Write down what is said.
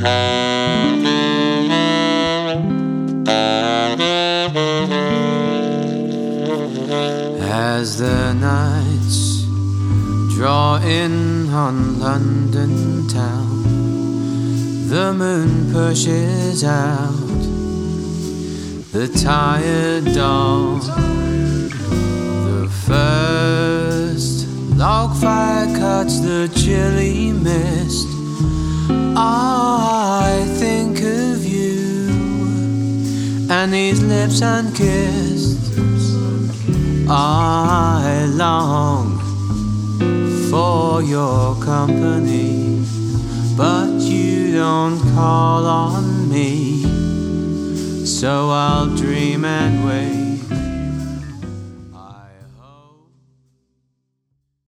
As the nights draw in on London town, the moon pushes out the tired dawn. The first log fire cuts the chilly mist. I think of you and these lips unkissed. I long for your company, but you don't call on me, so I'll dream and wait.